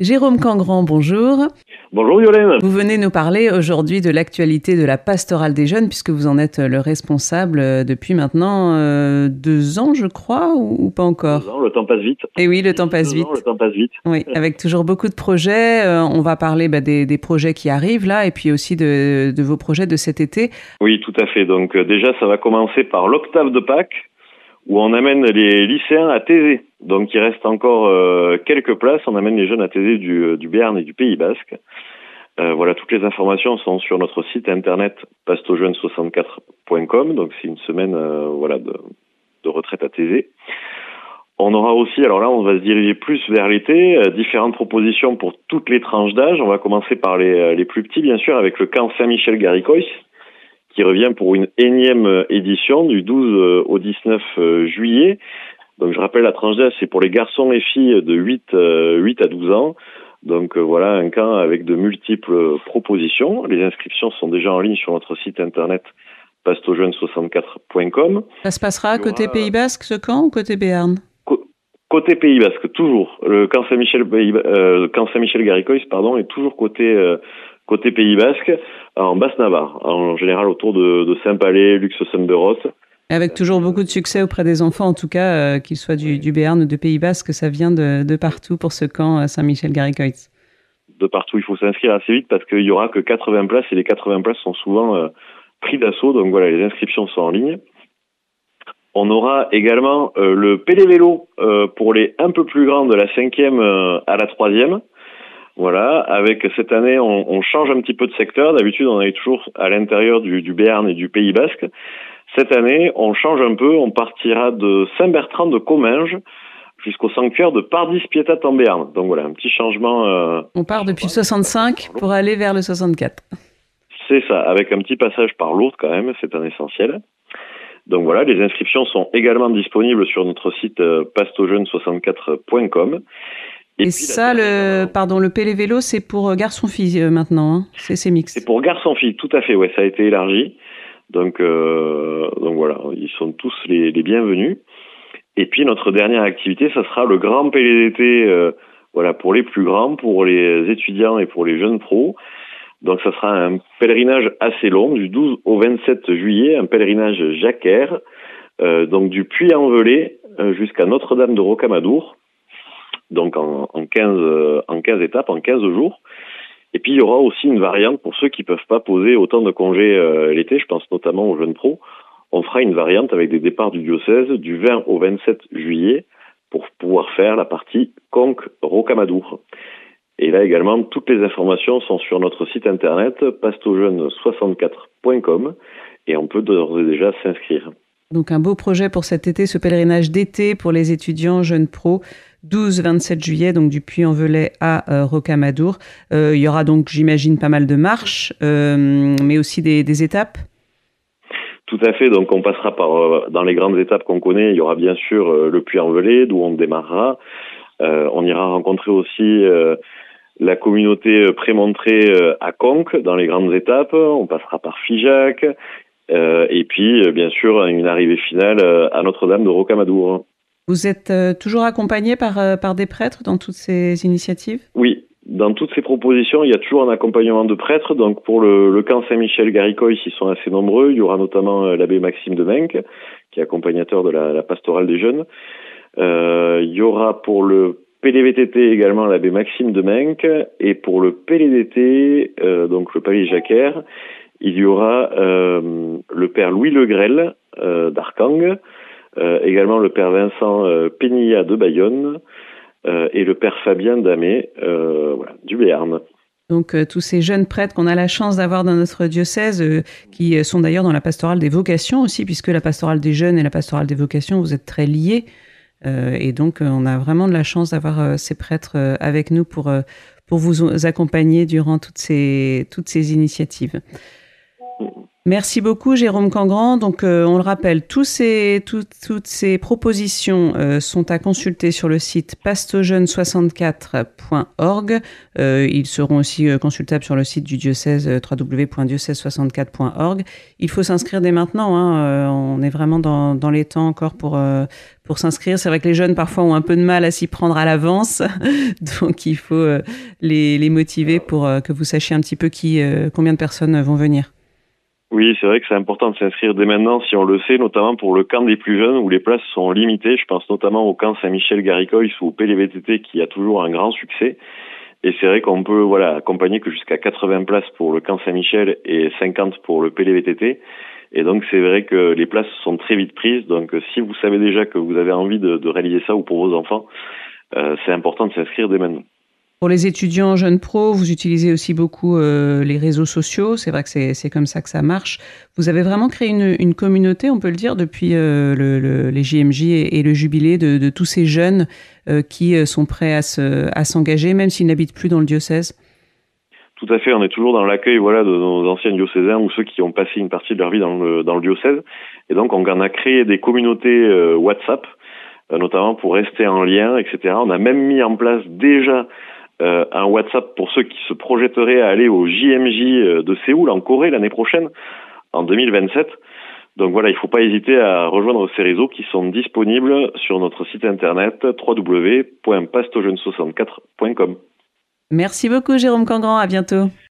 Jérôme Cangrand, bonjour. Bonjour Yolène. Vous venez nous parler aujourd'hui de l'actualité de la pastorale des jeunes, puisque vous en êtes le responsable depuis maintenant 2 ans, je crois, ou pas encore? 2 ans, le temps passe vite. Et oui, le temps passe vite. Le temps passe vite. Oui, avec toujours beaucoup de projets. On va parler des projets qui arrivent là, et puis aussi de vos projets de cet été. Oui, tout à fait. Donc déjà, ça va commencer par l'octave de Pâques, où on amène les lycéens à Thésée. Donc il reste encore quelques places. On amène les jeunes à Thésée du Béarn et du Pays Basque. Voilà, toutes les informations sont sur notre site internet pastojeunes64.com. Donc c'est une semaine de retraite à Thésée. On aura aussi, alors là on va se diriger plus vers l'été, différentes propositions pour toutes les tranches d'âge. On va commencer par les plus petits bien sûr, avec le camp Saint-Michel-Garicois, qui revient pour une énième édition du 12 au 19 juillet. Donc je rappelle la tranche d'âge, c'est pour les garçons et filles de 8 à 12 ans. Donc voilà un camp avec de multiples propositions. Les inscriptions sont déjà en ligne sur notre site internet pastojeunes64.com. Ça se passera côté Pays Basque ce camp ou côté Béarn? Côté Pays Basque, toujours. Le camp Saint-Michel-Garicois, est toujours côté Pays Basque, en Basse-Navarre, en général autour de Saint-Palais, Lux-Saint-Beros. Avec toujours beaucoup de succès auprès des enfants, en tout cas, qu'ils soient du Béarn ou de Pays Basque, ça vient de partout pour ce camp Saint-Michel-Garicois. De partout, il faut s'inscrire assez vite parce qu'il y aura que 80 places et les 80 places sont souvent pris d'assaut. Donc voilà, les inscriptions sont en ligne. On aura également le pélévélo pour les un peu plus grands de la 5e à la 3e. Voilà, avec cette année, on change un petit peu de secteur. D'habitude, on est toujours à l'intérieur du Béarn et du Pays Basque. Cette année, on change un peu. On partira de Saint-Bertrand de Comminges jusqu'au sanctuaire de Pardis-Piétat en Béarn. Donc voilà, un petit changement. On part depuis le 65 pour aller vers le 64. C'est ça, avec un petit passage par Lourdes quand même, c'est un essentiel. Donc voilà, les inscriptions sont également disponibles sur notre site pastojeunes64.com. Et ça, le pélévélo, c'est pour garçons-filles maintenant, hein. C'est mixte. C'est pour garçons-filles, tout à fait, ouais, ça a été élargi. Donc voilà, ils sont tous les bienvenus. Et puis notre dernière activité, ça sera le grand pélé d'été, pour les plus grands, pour les étudiants et pour les jeunes pros. Donc ça sera un pèlerinage assez long, du 12 au 27 juillet, un pèlerinage jacquaire, donc du Puy-en-Velay jusqu'à Notre-Dame de Rocamadour, donc en 15 étapes, en 15 jours. Et puis il y aura aussi une variante pour ceux qui peuvent pas poser autant de congés l'été, je pense notamment aux jeunes pros. On fera une variante avec des départs du diocèse du 20 au 27 juillet pour pouvoir faire la partie Conques-Rocamadour. Et là également, toutes les informations sont sur notre site internet pastojeunes64.com et on peut d'ores et déjà s'inscrire. Donc un beau projet pour cet été, ce pèlerinage d'été pour les étudiants jeunes pros, 12-27 juillet, donc du Puy-en-Velay à Rocamadour. Il y aura donc, j'imagine, pas mal de marches, mais aussi des étapes. Tout à fait, donc on passera par dans les grandes étapes qu'on connaît, il y aura bien sûr le Puy-en-Velay, d'où on démarrera. On ira rencontrer aussi la communauté prémontrée à Conques dans les grandes étapes. On passera par Figeac et puis bien sûr une arrivée finale à Notre-Dame de Rocamadour. Vous êtes toujours accompagné par des prêtres dans toutes ces initiatives? Oui, dans toutes ces propositions, il y a toujours un accompagnement de prêtres. Donc pour le camp Saint-Michel-Garicois, ils sont assez nombreux. Il y aura notamment l'abbé Maxime de Menck, qui est accompagnateur de la pastorale des jeunes. Il y aura pour le PLVTT également l'abbé Maxime de Menck, et pour le PLDT, donc le Palais Jacquaire, il y aura le père Louis Legrel d'Arcang, également le père Vincent Pénilla de Bayonne et le père Fabien Damé du Béarn. Donc tous ces jeunes prêtres qu'on a la chance d'avoir dans notre diocèse, qui sont d'ailleurs dans la pastorale des vocations aussi, puisque la pastorale des jeunes et la pastorale des vocations, vous êtes très liés. Et donc, on a vraiment de la chance d'avoir ces prêtres avec nous pour vous accompagner durant toutes ces initiatives. Merci beaucoup, Jérôme Cangrand. Donc, on le rappelle, toutes ces propositions sont à consulter sur le site pastojeune64.org. Ils seront aussi consultables sur le site du diocèse www.diocèse64.org. Il faut s'inscrire dès maintenant. On est vraiment dans les temps encore pour s'inscrire. C'est vrai que les jeunes parfois ont un peu de mal à s'y prendre à l'avance, donc il faut les motiver pour que vous sachiez un petit peu combien de personnes vont venir. Oui, c'est vrai que c'est important de s'inscrire dès maintenant si on le sait, notamment pour le camp des plus jeunes où les places sont limitées. Je pense notamment au camp Saint-Michel-Garicois ou au PLVTT qui a toujours un grand succès. Et c'est vrai qu'on peut accompagner que jusqu'à 80 places pour le camp Saint-Michel et 50 pour le PLVTT. Et donc c'est vrai que les places sont très vite prises. Donc si vous savez déjà que vous avez envie de réaliser ça ou pour vos enfants, c'est important de s'inscrire dès maintenant. Pour les étudiants jeunes pros, vous utilisez aussi beaucoup les réseaux sociaux. C'est vrai que c'est comme ça que ça marche. Vous avez vraiment créé une communauté, on peut le dire, depuis les JMJ et le jubilé de tous ces jeunes qui sont prêts à s'engager, même s'ils n'habitent plus dans le diocèse. Tout à fait, on est toujours dans l'accueil de nos anciens diocésains ou ceux qui ont passé une partie de leur vie dans le diocèse. Et donc on a créé des communautés WhatsApp, notamment pour rester en lien, etc. On a même mis en place déjà un WhatsApp pour ceux qui se projetteraient à aller au JMJ de Séoul en Corée l'année prochaine, en 2027. Donc voilà, il ne faut pas hésiter à rejoindre ces réseaux qui sont disponibles sur notre site internet www.pastojeune64.com. Merci beaucoup, Jérôme Cangrand. À bientôt.